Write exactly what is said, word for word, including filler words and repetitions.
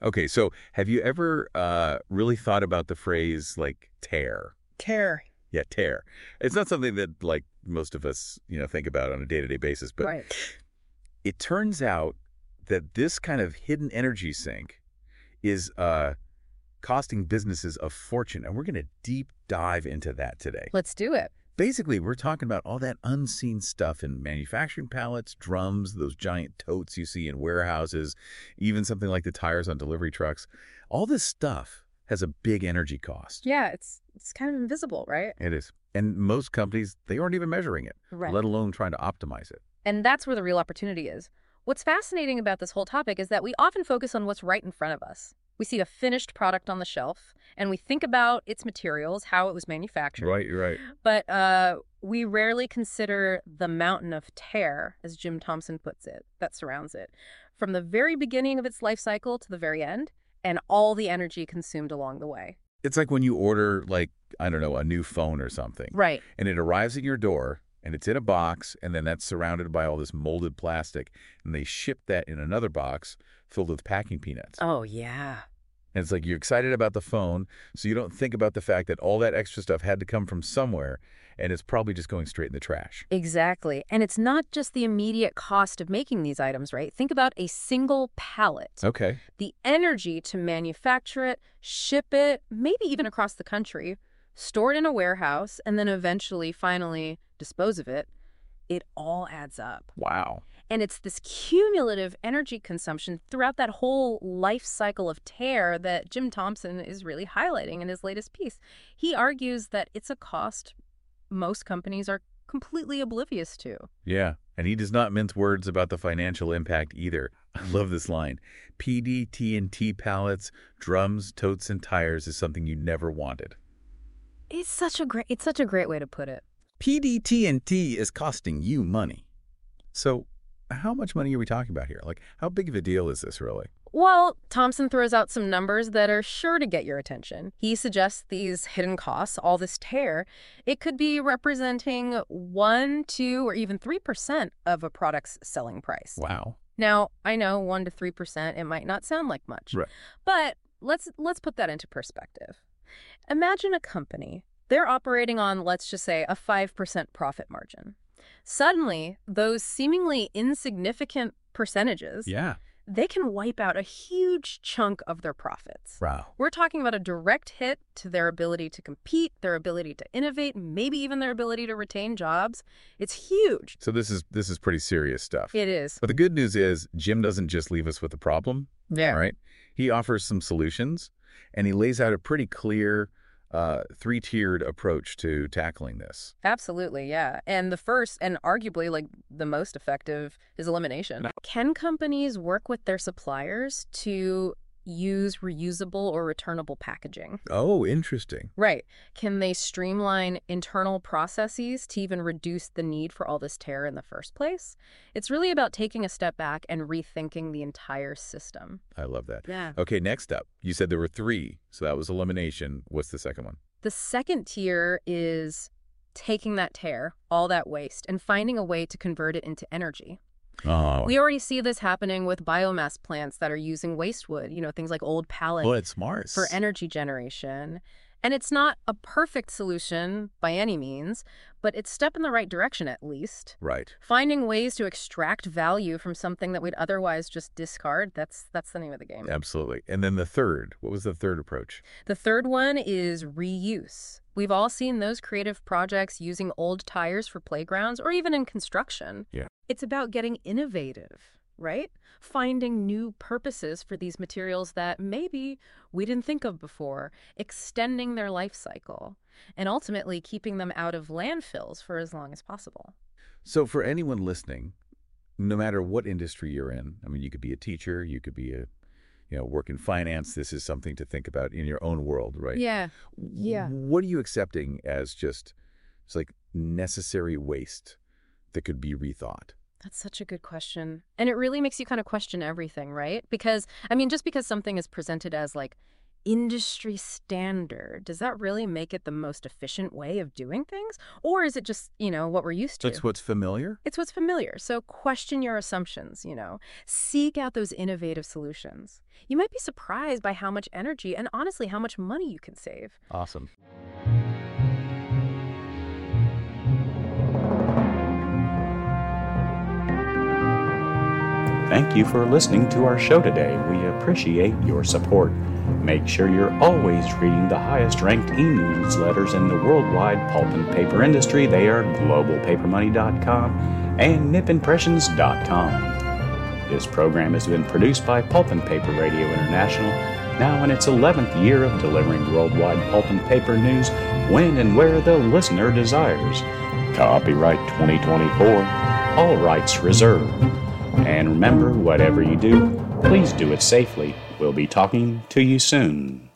Okay, so have you ever uh, really thought about the phrase like tear? Care. Yeah, tear. It's not something that like most of us, you know, think about on a day-to-day basis, but Right. it turns out that this kind of hidden energy sink is uh, costing businesses a fortune, and we're going to deep dive into that today. Let's do it. Basically, we're talking about all that unseen stuff in manufacturing pallets, drums, those giant totes you see in warehouses, even something like the tires on delivery trucks. All this stuff has a big energy cost. Yeah, it's it's kind of invisible, right? It is. And most companies, they aren't even measuring it, Right. let alone trying to optimize it. And that's where the real opportunity is. What's fascinating about this whole topic is that we often focus on what's right in front of us. We see a finished product on the shelf, and we think about its materials, how it was manufactured. Right, right. But uh, we rarely consider the mountain of tear, as Jim Thompson puts it, that surrounds it, from the very beginning of its life cycle to the very end, and all the energy consumed along the way. It's like when you order, like, I don't know, a new phone or something. Right. And it arrives at your door, and it's in a box, and then that's surrounded by all this molded plastic, and they ship that in another box filled with packing peanuts. Oh, yeah. And it's like you're excited about the phone, so you don't think about the fact that all that extra stuff had to come from somewhere, and it's probably just going straight in the trash. Exactly. And it's not just the immediate cost of making these items, right? Think about a single pallet. Okay. The energy to manufacture it, ship it, maybe even across the country, store it in a warehouse, and then eventually, finally, dispose of it. It all adds up. Wow. And it's this cumulative energy consumption throughout that whole life cycle of tear that Jim Thompson is really highlighting in his latest piece. He argues that it's a cost most companies are completely oblivious to. Yeah. And he does not mince words about the financial impact either. I love this line. P D T and T pallets, drums, totes, and tires is something you never wanted. It's such a great it's such a great way to put it. P D T and T is costing you money. So how much money are we talking about here? Like, how big of a deal is this really? Well, Thompson throws out some numbers that are sure to get your attention. He suggests these hidden costs, all this tear, it could be representing one, two, or even three percent of a product's selling price. Wow. Now, I know one to three percent, it might not sound like much. Right. But let's let's put that into perspective. Imagine a company. They're operating on, let's just say, a five percent profit margin. Suddenly, those seemingly insignificant percentages, Yeah. they can wipe out a huge chunk of their profits. Wow. We're talking about a direct hit to their ability to compete, their ability to innovate, maybe even their ability to retain jobs. It's huge. So this is this is pretty serious stuff. It is. But the good news is Jim doesn't just leave us with a problem. Yeah. All right. He offers some solutions, and he lays out a pretty clear uh, three-tiered approach to tackling this. Absolutely, yeah. And the first, and arguably like the most effective, is elimination. Can companies work with their suppliers to use reusable or returnable packaging? Oh, interesting. Right. Can they streamline internal processes to even reduce the need for all this tear in the first place? It's really about taking a step back and rethinking the entire system. I love that. Yeah. Okay, next up. You said there were three, so that was elimination. What's the second one? The second tier is taking that tear, all that waste, and finding a way to convert it into energy. Oh, We already see this happening with biomass plants that are using waste wood, you know, things like old pallets well, it's smart. for energy generation. And it's not a perfect solution by any means, but it's a step in the right direction at least. Right. Finding ways to extract value from something that we'd otherwise just discard, that's that's the name of the game. Absolutely. And then the third. What was the third approach? The third one is reuse. We've all seen those creative projects using old tires for playgrounds or even in construction. Yeah. It's about getting innovative, right? Finding new purposes for these materials that maybe we didn't think of before, extending their life cycle, and ultimately keeping them out of landfills for as long as possible. So for anyone listening, no matter what industry you're in, I mean, you could be a teacher, you could be a, you know, work in finance. This is something to think about in your own world, right? Yeah. Yeah. What are you accepting as just, it's like necessary waste that could be rethought? That's such a good question. And it really makes you kind of question everything, right? Because, I mean, just because something is presented as like industry standard, does that really make it the most efficient way of doing things? Or is it just, you know, what we're used to? It's what's familiar? It's what's familiar. So question your assumptions, you know. Seek out those innovative solutions. You might be surprised by how much energy and honestly how much money you can save. Awesome. Thank you for listening to our show today. We appreciate your support. Make sure you're always reading the highest-ranked e-newsletters in the worldwide pulp and paper industry. They are global paper money dot com and nip impressions dot com. This program has been produced by Pulp and Paper Radio International, now in its eleventh year of delivering worldwide pulp and paper news when and where the listener desires. Copyright twenty twenty-four. All rights reserved. And remember, whatever you do, please do it safely. We'll be talking to you soon.